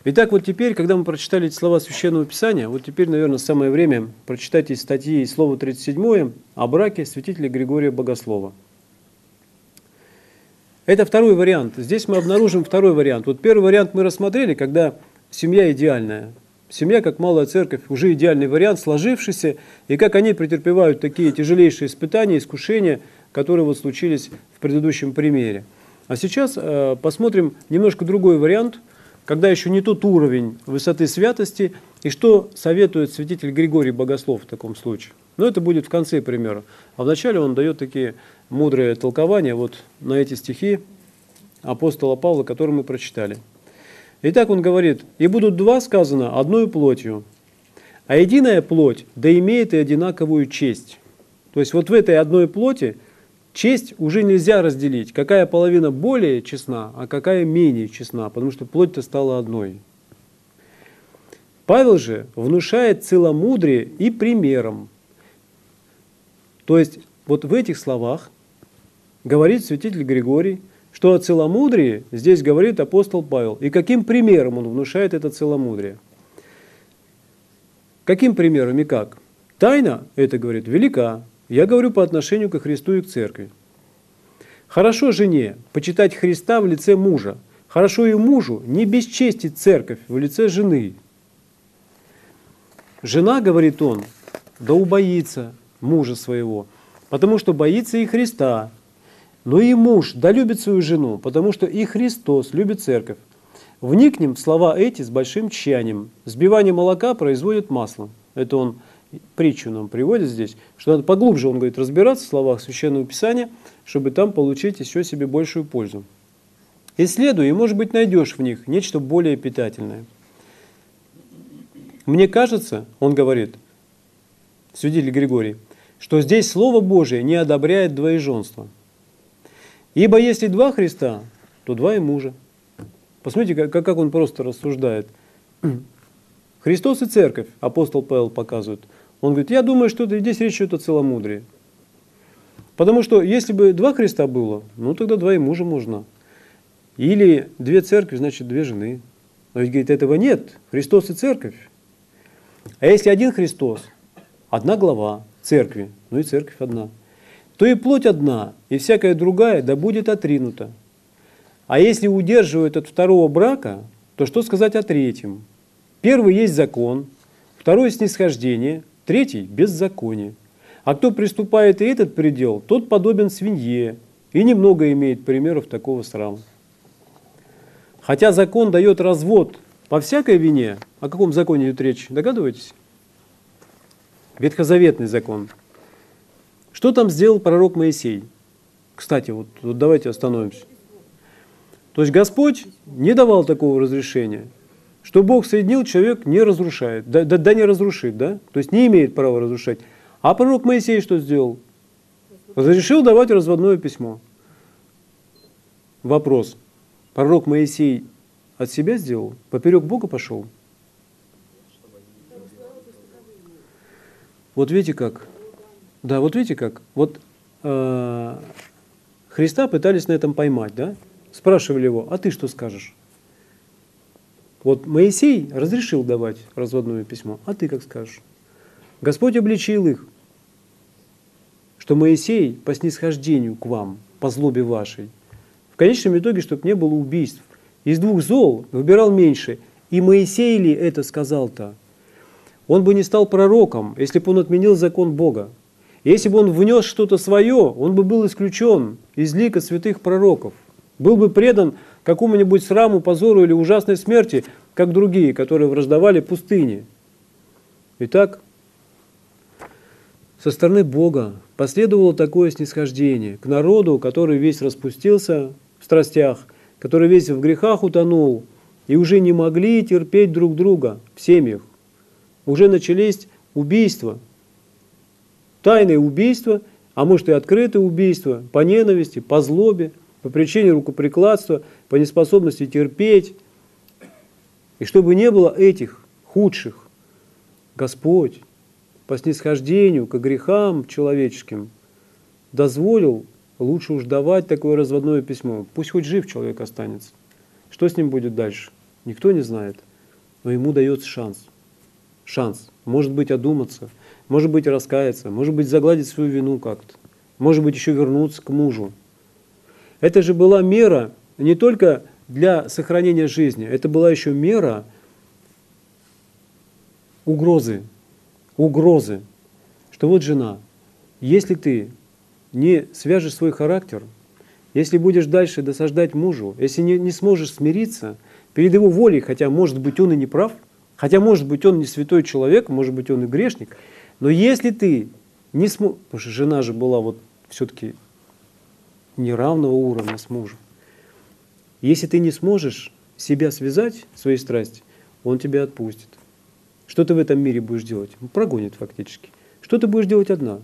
Итак, вот теперь, когда мы прочитали эти слова Священного Писания, вот теперь, наверное, самое время прочитать из статьи Слово 37 о браке святителя Григория Богослова. Это второй вариант. Здесь мы обнаружим второй вариант. Вот первый вариант мы рассмотрели, когда семья идеальная. Семья, как малая церковь, уже идеальный вариант, сложившийся, и как они претерпевают такие тяжелейшие испытания, искушения, которые вот случились в предыдущем примере. А сейчас посмотрим немножко другой вариант, когда еще не тот уровень высоты святости, и что советует святитель Григорий Богослов в таком случае. Но это будет в конце примера. А вначале он дает такие мудрые толкования вот на эти стихи апостола Павла, которые мы прочитали. Итак, он говорит: «И будут два, сказано, одною плотью, а единая плоть да имеет и одинаковую честь». То есть вот в этой одной плоти честь уже нельзя разделить, какая половина более честна, а какая менее честна, потому что плоть-то стала одной. Павел же внушает целомудрие и примером. То есть вот в этих словах говорит святитель Григорий, что о целомудрии здесь говорит апостол Павел. И каким примером он внушает это целомудрие? Каким примером и как? Тайна, это говорит, велика. Я говорю по отношению ко Христу и к церкви. Хорошо жене почитать Христа в лице мужа. Хорошо и мужу не бесчестить церковь в лице жены. Жена, говорит он, да убоится мужа своего, потому что боится и Христа. Но и муж да любит свою жену, потому что и Христос любит церковь. Вникнем в слова эти с большим тщанием. Сбивание молока производит масло. Это он притчу нам приводит здесь, что надо поглубже, он говорит, разбираться в словах Священного Писания, чтобы там получить еще себе большую пользу. Исследуй, и, может быть, найдешь в них нечто более питательное. Мне кажется, он говорит, святитель Григорий, что здесь Слово Божие не одобряет двоеженство. Ибо если два Христа, то два и мужа. Посмотрите, как он просто рассуждает. Христос и церковь, апостол Павел показывает. Он говорит, я думаю, что здесь речь идет о целомудрии. Потому что если бы два Христа было, ну тогда два и мужа можно. Или две церкви, значит две жены. Но ведь, говорит, этого нет. Христос и церковь. А если один Христос, одна глава церкви, ну и церковь одна, то и плоть одна, и всякая другая да будет отринута. А если удерживают от второго брака, то что сказать о третьем? Первый есть закон, второй снисхождение, третий беззаконие. А кто приступает и этот предел, тот подобен свинье, и немного имеет примеров такого срама. Хотя закон дает развод по всякой вине, о каком законе идет речь, догадываетесь? Ветхозаветный закон. Что там сделал пророк Моисей? Кстати, вот давайте остановимся. То есть Господь не давал такого разрешения, что Бог соединил, человек не разрушает, да не разрушит, да? То есть не имеет права разрушать. А пророк Моисей что сделал? Разрешил давать разводное письмо. Вопрос. Пророк Моисей от себя сделал? Поперек Бога пошел? Вот видите как? Да, вот видите как? Вот Христа пытались на этом поймать, да? Спрашивали его, а ты что скажешь? Вот Моисей разрешил давать разводное письмо, а ты как скажешь? Господь обличил их, что Моисей по снисхождению к вам, по злобе вашей, в конечном итоге, чтобы не было убийств, из двух зол выбирал меньше. И Моисей ли это сказал-то? Он бы не стал пророком, если бы он отменил закон Бога. Если бы он внес что-то свое, он бы был исключен из лика святых пророков. Был бы предан какому-нибудь сраму, позору или ужасной смерти, как другие, которые враждовали пустыне. Итак, со стороны Бога последовало такое снисхождение к народу, который весь распустился в страстях, который весь в грехах утонул, и уже не могли терпеть друг друга в семьях. Уже начались убийства, тайные убийства, а может и открытые убийства по ненависти, по злобе, по причине рукоприкладства, по неспособности терпеть. И чтобы не было этих худших, Господь по снисхождению к грехам человеческим дозволил лучше уж давать такое разводное письмо. Пусть хоть жив человек останется. Что с ним будет дальше? Никто не знает. но ему дается шанс. Шанс. Может быть, одуматься, может быть, раскаяться, может быть, загладить свою вину как-то, может быть, еще вернуться к мужу. Это же была мера не только для сохранения жизни, это была еще мера угрозы, что вот жена, если ты не свяжешь свой характер, если будешь дальше досаждать мужу, если не сможешь смириться перед его волей, хотя, может быть, он и не прав, хотя, может быть, он не святой человек, может быть, он и грешник, но если ты не сможешь, потому что жена же была вот все-таки неравного уровня с мужем, если ты не сможешь себя связать, своей страсти, он тебя отпустит. Что ты в этом мире будешь делать? Прогонит фактически. Что ты будешь делать одна?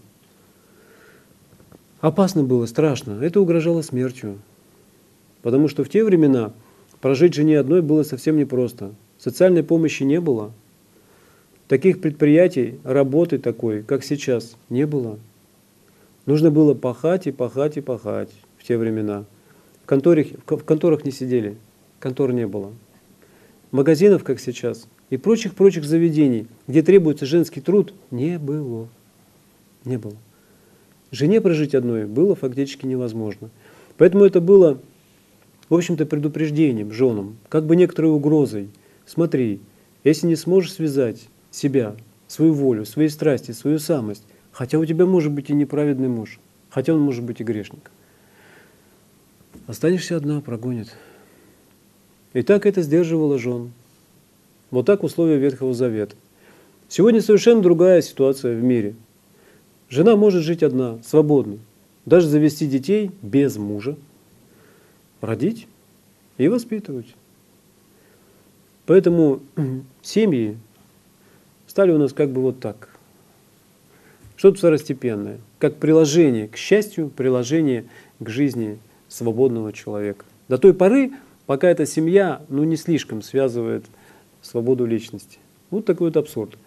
Опасно было, страшно. Это угрожало смертью. Потому что в те времена прожить жене одной было совсем непросто. Социальной помощи не было. Таких предприятий, работы такой, как сейчас, не было. Нужно было пахать и пахать и пахать в те времена. В конторах не сидели, контор не было. Магазинов, как сейчас, и прочих заведений, где требуется женский труд, не было. Не было. Жене прожить одной было фактически невозможно. Поэтому это было, в общем-то, предупреждением женам, как бы некоторой угрозой. Смотри, если не сможешь связать себя, свою волю, свои страсти, свою самость, хотя у тебя может быть и неправедный муж, хотя он может быть и грешник, останешься одна, прогонит. И так это сдерживало жен. Вот так условия Ветхого Завета. Сегодня совершенно другая ситуация в мире. Жена может жить одна, свободно, даже завести детей без мужа, родить и воспитывать. Поэтому семьи стали у нас как бы вот так. Что-то второстепенное, как приложение к счастью, приложение к жизни свободного человека. До той поры, пока эта семья не слишком связывает свободу личности. Вот такой вот абсурд.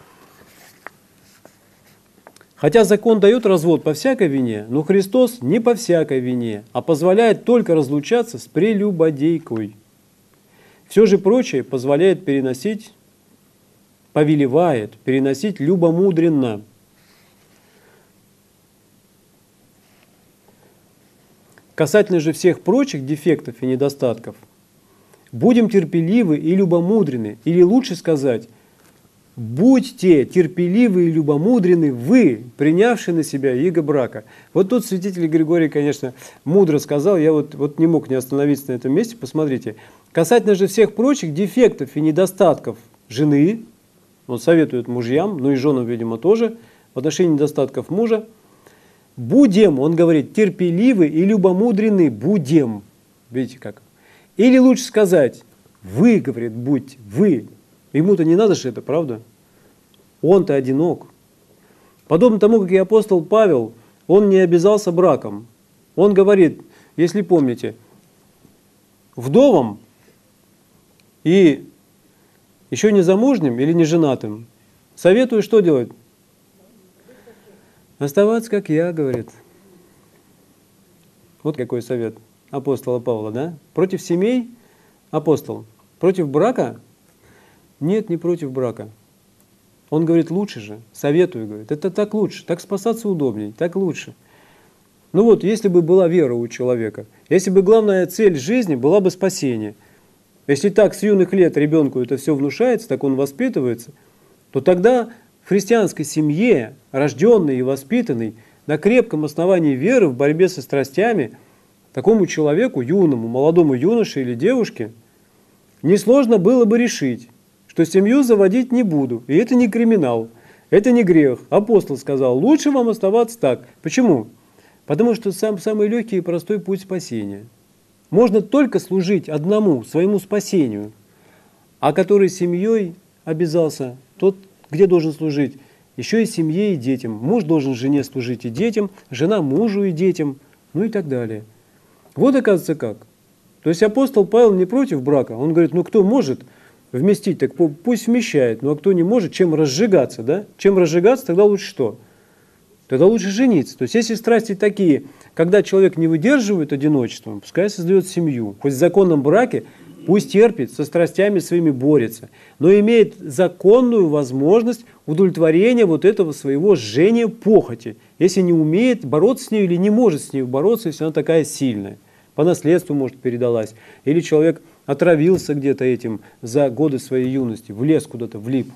Хотя закон дает развод по всякой вине, но Христос не по всякой вине, а позволяет только разлучаться с прелюбодейкой. Все же прочее позволяет переносить, повелевает переносить любомудренно. Касательно же всех прочих дефектов и недостатков, будем терпеливы и любомудрены, или лучше сказать, будьте терпеливы и любомудрены вы, принявшие на себя иго брака. Вот тут святитель Григорий, конечно, мудро сказал, я вот не мог не остановиться на этом месте, посмотрите. Касательно же всех прочих дефектов и недостатков жены, он советует мужьям, ну и женам, видимо, тоже, в отношении недостатков мужа, будем, он говорит, терпеливы и любомудрены, будем. Видите как? Или лучше сказать, вы, говорит, будьте, вы. Ему-то не надо же это, правда? Он-то одинок. Подобно тому, как и апостол Павел, он не обязался браком. Он говорит, если помните, вдовам и еще не замужним или не женатым советую что делать? Оставаться, как я, говорит. Вот какой совет апостола Павла, да? Против семей апостол, против брака? Нет, не против брака. Он говорит, лучше же, советую, говорит, это так лучше, так спасаться удобнее, так лучше. Ну вот, если бы была вера у человека, если бы главная цель жизни была бы спасение, если так с юных лет ребенку это все внушается, так он воспитывается, то тогда в христианской семье, рожденный и воспитанный на крепком основании веры в борьбе со страстями, такому человеку, юному, молодому юноше или девушке, несложно было бы решить, что семью заводить не буду. И это не криминал, это не грех. Апостол сказал, лучше вам оставаться так. Почему? Потому что самый легкий и простой путь спасения. Можно только служить одному, своему спасению, а который семьей обязался, тот, где должен служить, еще и семье, и детям. Муж должен жене служить и детям, жена мужу и детям, ну и так далее. Вот оказывается как. То есть апостол Павел не против брака. Он говорит, ну кто может вместить, так пусть вмещает. Ну а кто не может, чем разжигаться, да? Чем разжигаться, тогда лучше что? Тогда лучше жениться. То есть если страсти такие, когда человек не выдерживает одиночества, пускай создает семью. Хоть в законном браке, Пусть терпит, со страстями своими борется, но имеет законную возможность удовлетворения вот этого своего жжения похоти, если не умеет бороться с ней или не может с ней бороться, если она такая сильная. По наследству, может, передалась. Или человек отравился где-то этим за годы своей юности, влез куда-то, влип.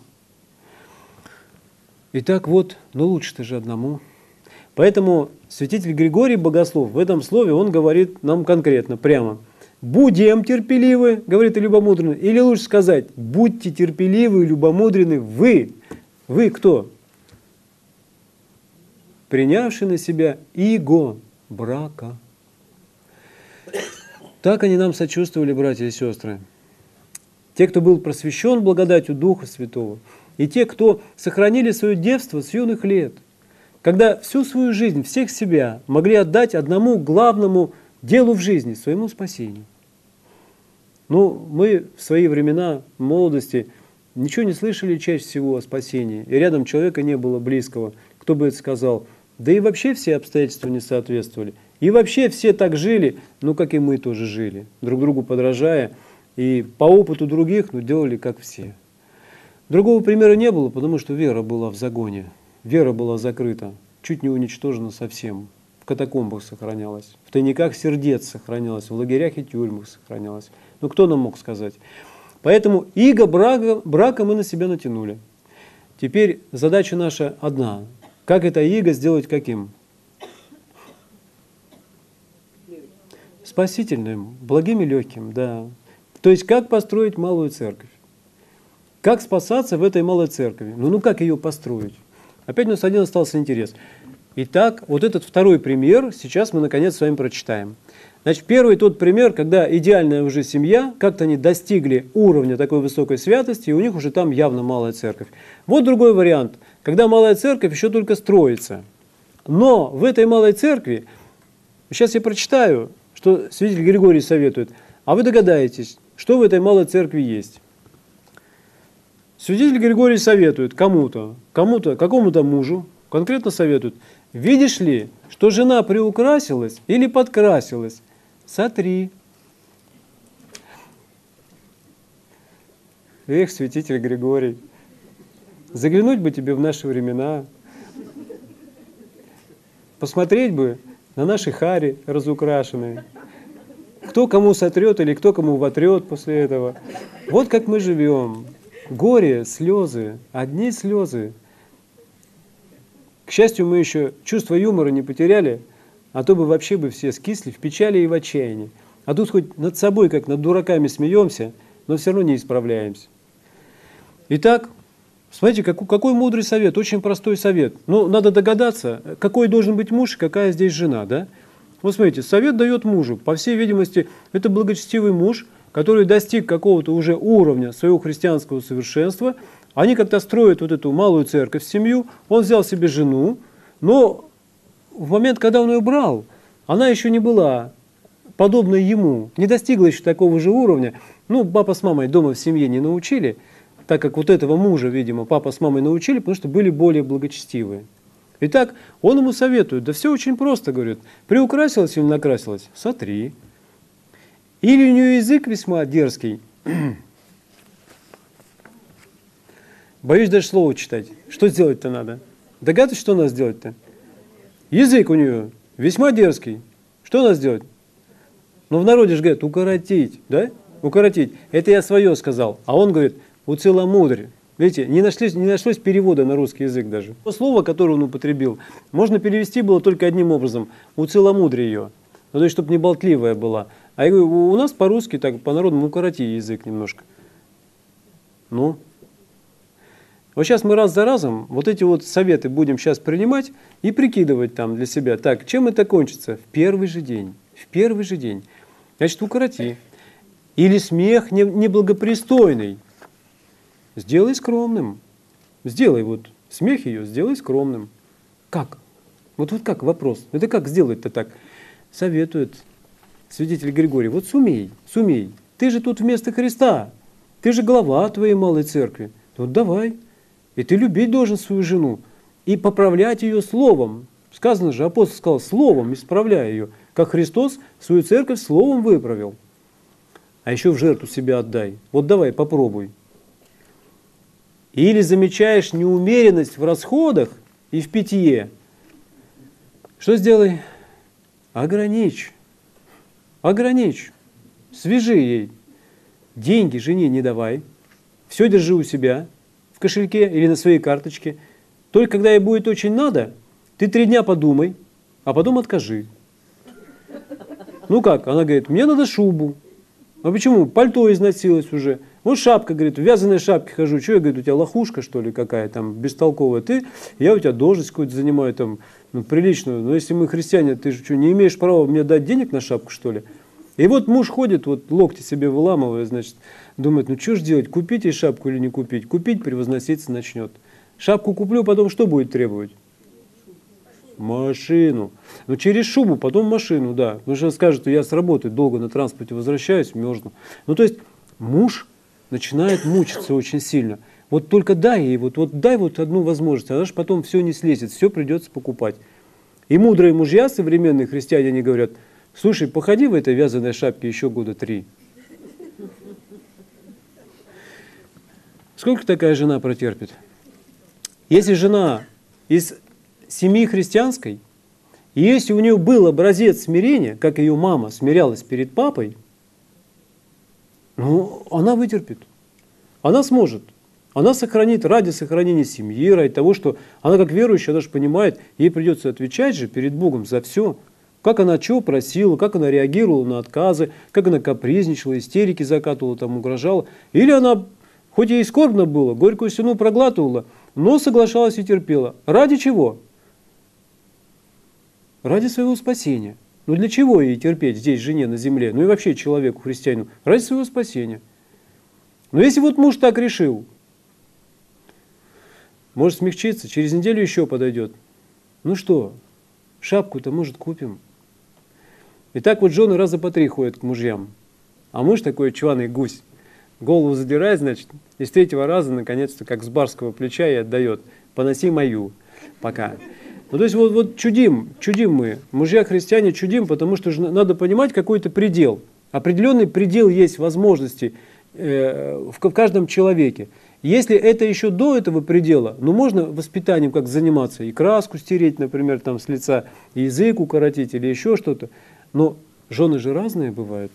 Итак, вот, ну лучше-то же одному. Поэтому святитель Григорий Богослов в этом слове, он говорит нам конкретно, прямо. Будем терпеливы, говорит и любомудренны, или лучше сказать, будьте терпеливы и любомудренны вы. Вы кто? Принявший на себя иго брака. Так они нам сочувствовали, братья и сестры. Те, кто был просвещен благодатью Духа Святого, и те, кто сохранили свое девство с юных лет, когда всю свою жизнь, всех себя могли отдать одному главному делу в жизни, своему спасению. Ну, мы в свои времена молодости ничего не слышали чаще всего о спасении, и рядом человека не было близкого, кто бы это сказал. Да и вообще все обстоятельства не соответствовали. И вообще все так жили, ну, как и мы тоже жили, друг другу подражая, и по опыту других, ну, делали как все. Другого примера не было, потому что вера была в загоне, вера была закрыта, чуть не уничтожена совсем. В катакомбах сохранялась, в тайниках сердец сохранялась, в лагерях и тюрьмах сохранялась. Ну, кто нам мог сказать? Поэтому иго брака мы на себя натянули. Теперь задача наша одна. Как это иго сделать каким? Спасительным, благим и легким, да. То есть, как построить малую церковь? Как спасаться в этой малой церкви? Ну как ее построить? Опять у нас один остался интерес. Итак, вот этот второй пример сейчас мы наконец с вами прочитаем. Значит, первый тот пример, когда идеальная уже семья, как-то они достигли уровня такой высокой святости, и у них уже там явно малая церковь. Вот другой вариант, когда малая церковь еще только строится. Но в этой малой церкви, сейчас я прочитаю, что святитель Григорий советует, а вы догадаетесь, что в этой малой церкви есть. Святитель Григорий советует кому-то, какому-то мужу, конкретно советует, видишь ли, что жена приукрасилась или подкрасилась, сотри. Эх, святитель Григорий, заглянуть бы тебе в наши времена, посмотреть бы на наши хари разукрашенные, кто кому сотрет или кто кому вотрет после этого. Вот как мы живем. Горе, слезы, одни слезы. К счастью, мы еще чувство юмора не потеряли, а то бы вообще бы все скисли в печали и в отчаянии. А тут хоть над собой, как над дураками, смеемся, но все равно не исправляемся. Итак, смотрите, какой мудрый совет, очень простой совет. Ну, надо догадаться, какой должен быть муж и какая здесь жена, да? Вот смотрите, совет дает мужу. По всей видимости, это благочестивый муж, который достиг какого-то уже уровня своего христианского совершенства. Они как-то строят вот эту малую церковь, семью. Он взял себе жену, но в момент, когда он ее брал, она еще не была подобной ему, не достигла еще такого же уровня. Ну, папа с мамой дома в семье не научили, так как вот этого мужа, видимо, папа с мамой научили, потому что были более благочестивые. Итак, он ему советует, да все очень просто, говорит, приукрасилась или накрасилась, сотри. Или у нее язык весьма дерзкий. Боюсь даже слово читать. Что сделать-то надо? Догадываетесь, что надо сделать-то? Язык у нее весьма дерзкий. Что надо сделать? Ну, в народе же говорят, укоротить, да? Укоротить. Это я свое сказал. А он говорит, уцеломудрь. Видите, не нашлось перевода на русский язык даже. То слово, которое он употребил, можно перевести было только одним образом. Уцеломудрь ее. Ну, то есть, чтобы не болтливая была. А я говорю, у нас по-русски, так, по-народному, укороти язык немножко. Ну. Вот сейчас мы раз за разом вот эти вот советы будем сейчас принимать и прикидывать там для себя. Так, чем это кончится? В первый же день. В первый же день. Значит, укороти. Или смех неблагопристойный. Сделай скромным. Сделай вот смех ее, сделай скромным. Как? Вот как вопрос. Это как сделать-то так? Советует святитель Григорий. Вот сумей. Ты же тут вместо Христа. Ты же глава твоей малой церкви. Вот давай. И ты любить должен свою жену. И поправлять ее словом. Сказано же, апостол сказал, словом исправляй ее. Как Христос свою церковь словом выправил. а еще в жертву себя отдай. Вот давай, попробуй. Или замечаешь неумеренность в расходах и в питье. Что сделай? Ограничь. Ограничь. Свяжи ей. Деньги жене не давай. Все держи у себя в кошельке или на своей карточке. Только когда ей будет очень надо, ты 3 дня подумай, а потом откажи. Ну как? Она говорит, мне надо шубу. А почему? Пальто износилось уже. Вот шапка, говорит, в вязаной шапке хожу. Что я, говорит, у тебя лохушка, что ли, какая там, бестолковая? Я у тебя должность какую-то занимаю, там, приличную. Но если мы христиане, ты же что, не имеешь права мне дать денег на шапку, что ли? И вот муж ходит, вот локти себе выламывая, значит, думает, ну что ж делать, купить ей шапку или не купить? Купить, превозноситься начнет. Шапку куплю, потом что будет требовать? Машину. Ну, через шубу, потом машину, да. Потому что он скажет, что я с работы долго на транспорте возвращаюсь, мерзну. Ну, то есть, муж начинает мучиться очень сильно. Вот только дай ей, вот дай вот одну возможность, она же потом все не слезет, все придется покупать. И мудрые мужья, современные христиане, они говорят, слушай, походи в этой вязаной шапке еще 3 года. Сколько такая жена протерпит? Если жена из семьи христианской, и если у нее был образец смирения, как ее мама смирялась перед папой, ну, она вытерпит, она сможет, она сохранит ради сохранения семьи, ради того, что она как верующая, она же понимает, ей придется отвечать же перед Богом за все, как она чего просила, как она реагировала на отказы, как она капризничала, истерики закатывала, там, угрожала, или она, хоть ей скорбно было, горькую слюну проглатывала, но соглашалась и терпела. Ради чего? Ради своего спасения. Ну для чего ей терпеть здесь, жене на земле, ну и вообще человеку, христианину? Ради своего спасения. Но если вот муж так решил, может смягчиться, через неделю еще подойдет. Ну что, шапку-то, может, купим? И так вот жены раза по 3 ходят к мужьям. А муж такой чваный гусь. Голову задирает, значит, и с 3-го раза, наконец-то, как с барского плеча и отдает. Поноси мою. Пока. Ну, то есть вот чудим мы, мужья-христиане чудим, потому что же надо понимать какой-то предел. Определенный предел есть возможностей в каждом человеке. Если это еще до этого предела, ну можно воспитанием как заниматься, и краску стереть, например, там с лица, и язык укоротить или еще что-то. Но жены же разные бывают.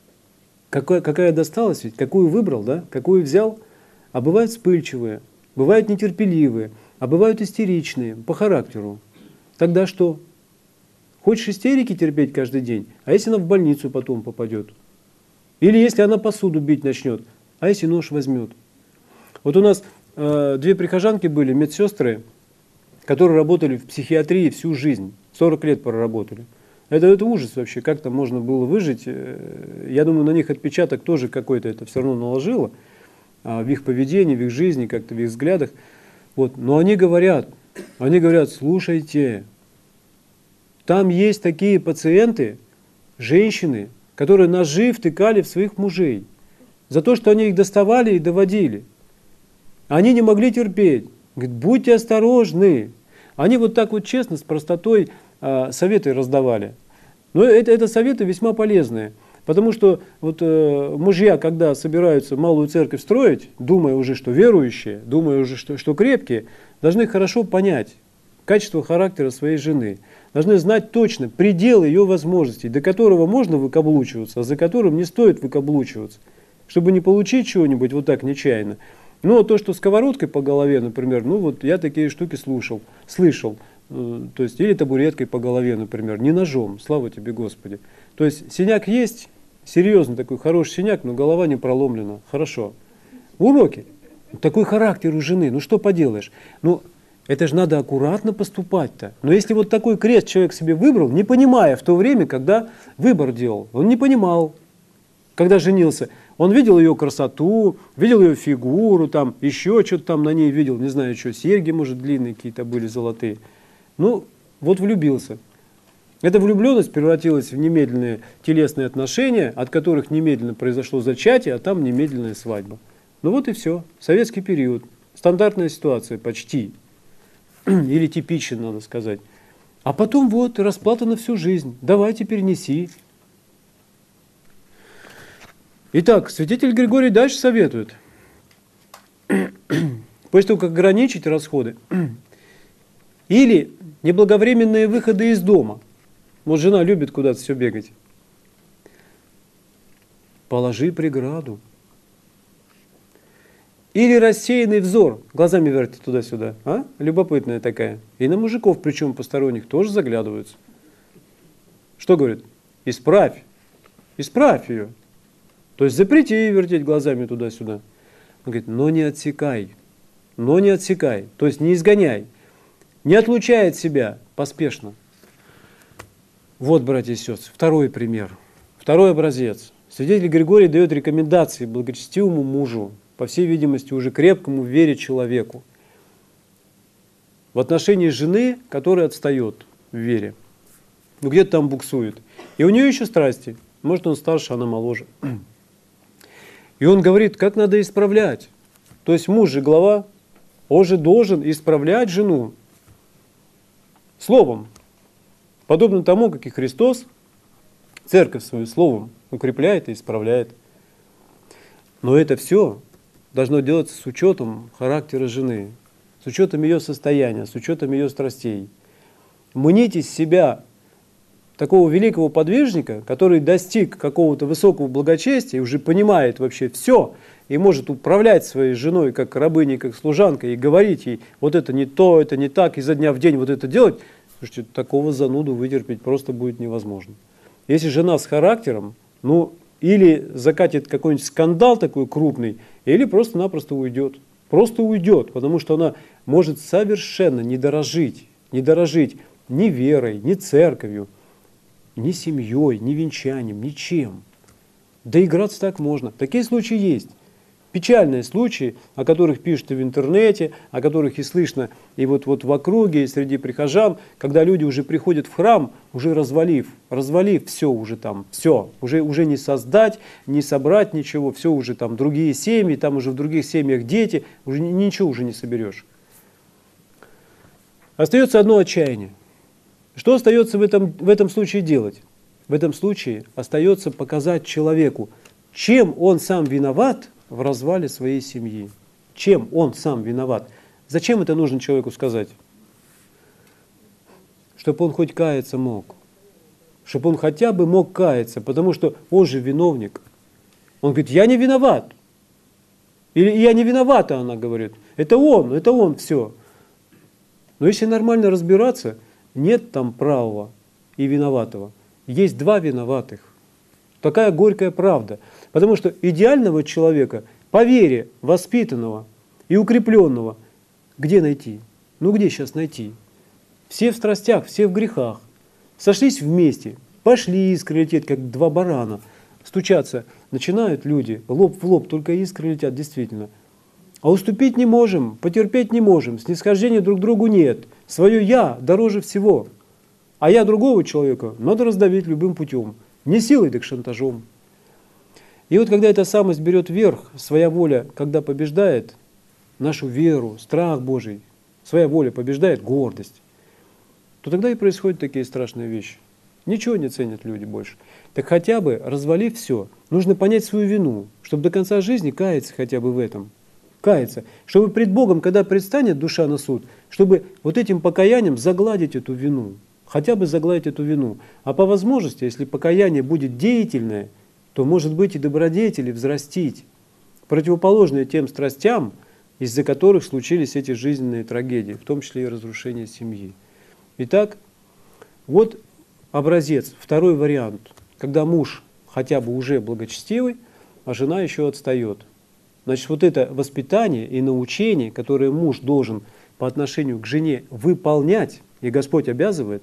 Какая досталась ведь, какую выбрал, да, какую взял. А бывают вспыльчивые, бывают нетерпеливые, а бывают истеричные по характеру. Тогда что? Хочешь истерики терпеть каждый день, а если она в больницу потом попадет? Или если она посуду бить начнет, а если нож возьмет? Вот у нас 2 прихожанки были, медсестры, которые работали в психиатрии всю жизнь, 40 лет проработали. Это ужас вообще, как там можно было выжить. Я думаю, на них отпечаток тоже какой-то это все равно наложило, в их поведении, в их жизни, как-то в их взглядах. Вот. Но они говорят, слушайте, там есть такие пациенты, женщины, которые ножи втыкали в своих мужей за то, что они их доставали и доводили. Они не могли терпеть. Говорят, будьте осторожны. Они вот так вот честно, с простотой советы раздавали. Но это советы весьма полезные. Потому что вот мужья, когда собираются малую церковь строить, думая уже, что верующие, думая уже, что крепкие, должны хорошо понять качество характера своей жены. Должны знать точно предел ее возможностей, до которого можно выкаблучиваться, а за которым не стоит выкаблучиваться, чтобы не получить чего-нибудь вот так нечаянно. Но то, что сковородкой по голове, например, ну вот я такие штуки слышал, то есть или табуреткой по голове, например, не ножом, слава тебе, Господи. То есть синяк есть, серьезно такой хороший синяк, но голова не проломлена, хорошо. Уроки. Такой характер у жены, ну что поделаешь? Ну это же надо аккуратно поступать-то. Но если вот такой крест человек себе выбрал, не понимая в то время, когда выбор делал, он не понимал, когда женился. Он видел ее красоту, видел ее фигуру, там еще что-то там на ней видел, не знаю, что, серьги, может, длинные какие-то были, золотые. Ну, вот влюбился. Эта влюбленность превратилась в немедленные телесные отношения, от которых немедленно произошло зачатие, а там немедленная свадьба. Ну вот и все. Советский период. Стандартная ситуация почти. Или типичная, надо сказать. А потом вот расплата на всю жизнь. Давайте перенеси. Итак, святитель Григорий дальше советует. После того, как ограничить расходы, или неблаговременные выходы из дома. Вот жена любит куда-то все бегать. Положи преграду. Или рассеянный взор, глазами вертит туда-сюда. А? Любопытная такая. И на мужиков, причем посторонних, тоже заглядываются. Что говорит? Исправь. Исправь ее. То есть запрети ей вертеть глазами туда-сюда. Он говорит, но не отсекай. Но не отсекай. То есть не изгоняй. Не отлучай от себя поспешно. Вот, братья и сестры, второй пример. Второй образец. Святитель Григорий дает рекомендации благочестивому мужу, по всей видимости, уже крепкому в вере человеку, в отношении жены, которая отстает в вере. Ну, где-то там буксует. И у нее еще страсти. Может, он старше, она моложе. И он говорит, как надо исправлять. То есть муж же глава, он же должен исправлять жену словом. Подобно тому, как и Христос церковь свою словом укрепляет и исправляет. Но это все должно делаться с учетом характера жены, с учетом ее состояния, с учетом ее страстей. Мнить из себя такого великого подвижника, который достиг какого-то высокого благочестия и уже понимает вообще все, и может управлять своей женой как рабыней, как служанкой, и говорить ей, вот это не то, это не так, изо дня в день вот это делать, слушайте, такого зануду вытерпеть просто будет невозможно. Если жена с характером, ну, или закатит какой-нибудь скандал такой крупный, или просто-напросто уйдет. Просто уйдет, потому что она может совершенно не дорожить ни верой, ни церковью, ни семьей, ни венчанием, ничем. Доиграться так можно. Такие случаи есть. Печальные случаи, о которых пишут и в интернете, о которых и слышно и вот в округе, и среди прихожан, когда люди уже приходят в храм, уже развалив все уже там, все, уже не создать, не собрать ничего, все уже там другие семьи, там уже в других семьях дети, уже ничего уже не соберешь. Остается одно отчаяние. Что остается в этом случае делать? В этом случае остается показать человеку, чем он сам виноват в развале своей семьи. Чем он сам виноват? Зачем это нужно человеку сказать? Чтобы он хоть каяться мог. Чтобы он хотя бы мог каяться, потому что он же виновник. Он говорит, я не виноват. Или я не виновата, она говорит. Это он все. Но если нормально разбираться, нет там правого и виноватого. Есть два виноватых. Такая горькая правда. Потому что идеального человека, по вере, воспитанного и укрепленного, где найти? Ну где сейчас найти? Все в страстях, все в грехах. Сошлись вместе, пошли искры лететь, как два барана. Стучаться начинают люди, лоб в лоб, только искры летят, действительно. А уступить не можем, потерпеть не можем, снисхождения друг другу нет. Свое «я» дороже всего. А «я» другого человека надо раздавить любым путем. Не силой, так шантажом. И вот когда эта самость берет верх, своя воля, когда побеждает нашу веру, страх Божий, своя воля побеждает гордость, то тогда и происходят такие страшные вещи. Ничего не ценят люди больше. Так хотя бы, развалив все, нужно понять свою вину, чтобы до конца жизни каяться хотя бы в этом. Каяться. Чтобы пред Богом, когда предстанет душа на суд, чтобы вот этим покаянием загладить эту вину. Хотя бы загладить эту вину. А по возможности, если покаяние будет деятельное, то, может быть, и добродетели взрастить, противоположные тем страстям, из-за которых случились эти жизненные трагедии, в том числе и разрушение семьи. Итак, вот образец, второй вариант, когда муж хотя бы уже благочестивый, а жена еще отстает. Значит, вот это воспитание и научение, которое муж должен по отношению к жене выполнять, и Господь обязывает,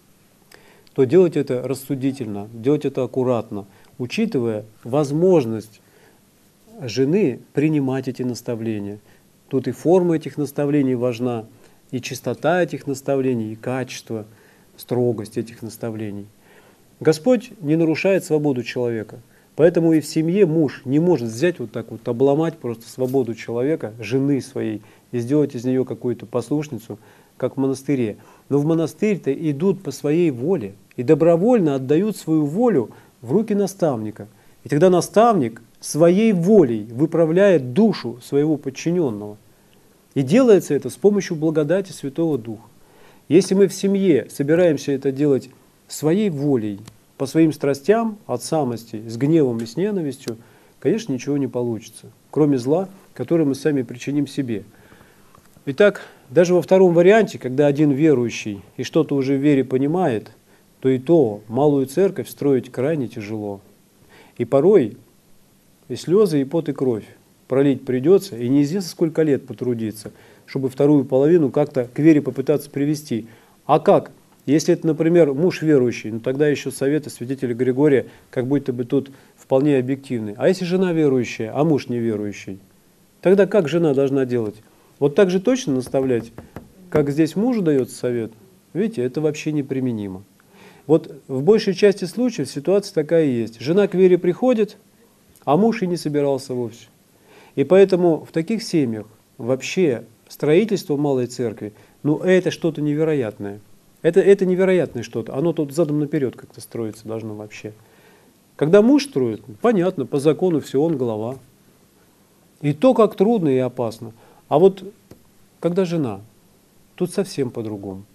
то делать это рассудительно, делать это аккуратно, учитывая возможность жены принимать эти наставления. Тут и форма этих наставлений важна, и чистота этих наставлений, и качество, строгость этих наставлений. Господь не нарушает свободу человека, поэтому и в семье муж не может взять вот так вот, обломать просто свободу человека, жены своей, и сделать из нее какую-то послушницу, как в монастыре. Но в монастырь-то идут по своей воле и добровольно отдают свою волю в руки наставника. И тогда наставник своей волей выправляет душу своего подчиненного. И делается это с помощью благодати Святого Духа. Если мы в семье собираемся это делать своей волей, по своим страстям, от самости, с гневом и с ненавистью, конечно, ничего не получится, кроме зла, которое мы сами причиним себе. Итак, даже во втором варианте, когда один верующий и что-то уже в вере понимает, то и то малую церковь строить крайне тяжело. И порой и слезы, и пот, и кровь пролить придется, и неизвестно сколько лет потрудиться, чтобы вторую половину как-то к вере попытаться привести. А как? Если это, например, муж верующий, ну тогда еще советы святителя Григория как будто бы тут вполне объективны. А если жена верующая, а муж неверующий, тогда как жена должна делать? Вот так же точно наставлять, как здесь мужу дается совет? Видите, это вообще неприменимо. Вот в большей части случаев ситуация такая и есть. Жена к вере приходит, а муж и не собирался вовсе. И поэтому в таких семьях вообще строительство малой церкви, ну это что-то невероятное. Это невероятное что-то. Оно тут задом наперед как-то строиться должно вообще. Когда муж строит, понятно, по закону все, он глава. И то, как трудно и опасно. А вот когда жена, тут совсем по-другому.